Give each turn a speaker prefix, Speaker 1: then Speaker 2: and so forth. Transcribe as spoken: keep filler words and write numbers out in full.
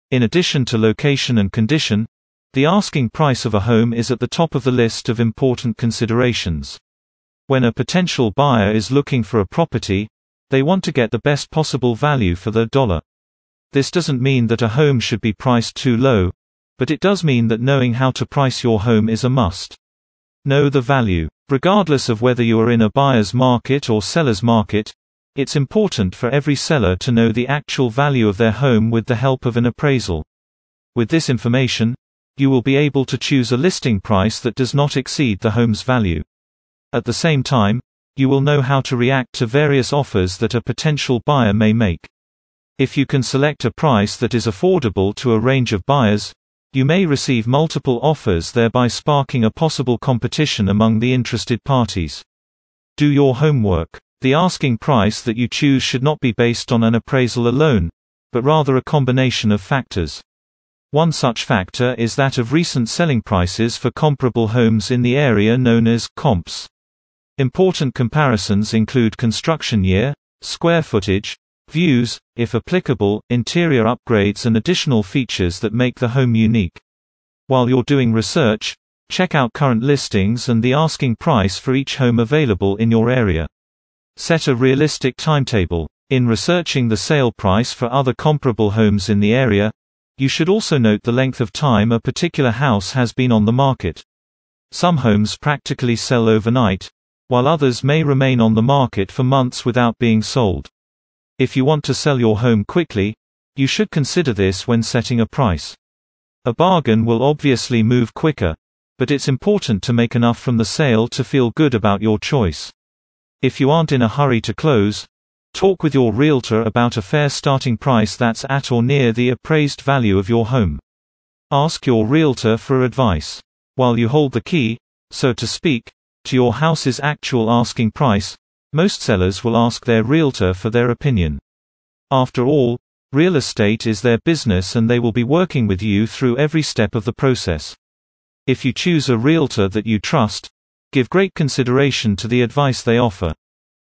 Speaker 1: In addition to location and condition, the asking price of a home is at the top of the list of important considerations. When a potential buyer is looking for a property, they want to get the best possible value for their dollar. This doesn't mean that a home should be priced too low, but it does mean that knowing how to price your home is a must. Know the value. Regardless of whether you are in a buyer's market or seller's market, it's important for every seller to know the actual value of their home with the help of an appraisal. With this information, you will be able to choose a listing price that does not exceed the home's value. At the same time, you will know how to react to various offers that a potential buyer may make. If you can select a price that is affordable to a range of buyers, you may receive multiple offers, thereby sparking a possible competition among the interested parties. Do your homework. The asking price that you choose should not be based on an appraisal alone, but rather a combination of factors. One such factor is that of recent selling prices for comparable homes in the area known as comps. Important comparisons include construction year, square footage, views, if applicable, interior upgrades and additional features that make the home unique. While you're doing research, check out current listings and the asking price for each home available in your area. Set a realistic timetable. In researching the sale price for other comparable homes in the area, you should also note the length of time a particular house has been on the market. Some homes practically sell overnight, while others may remain on the market for months without being sold. If you want to sell your home quickly, you should consider this when setting a price. A bargain will obviously move quicker, but it's important to make enough from the sale to feel good about your choice. If you aren't in a hurry to close, talk with your realtor about a fair starting price that's at or near the appraised value of your home. Ask your realtor for advice. While you hold the key, so to speak, to your house's actual asking price, most sellers will ask their realtor for their opinion. After all, real estate is their business and they will be working with you through every step of the process. If you choose a realtor that you trust, give great consideration to the advice they offer.